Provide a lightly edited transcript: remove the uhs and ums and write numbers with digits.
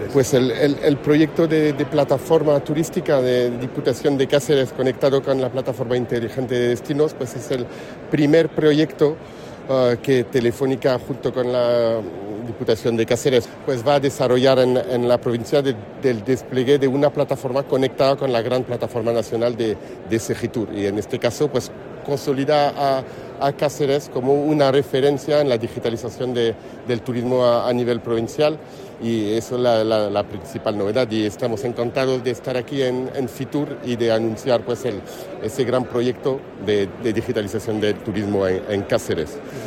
Pues el proyecto de plataforma turística de Diputación de Cáceres conectado con la plataforma inteligente de destinos, pues es el primer proyecto que Telefónica junto con la Diputación de Cáceres pues va a desarrollar en la provincia del despliegue de una plataforma conectada con la gran plataforma nacional de Segitur. Y en este caso pues consolida a Cáceres como una referencia en la digitalización del turismo a nivel provincial, y eso es la principal novedad, y estamos encantados de estar aquí en Fitur y de anunciar pues ese gran proyecto de digitalización del turismo en Cáceres.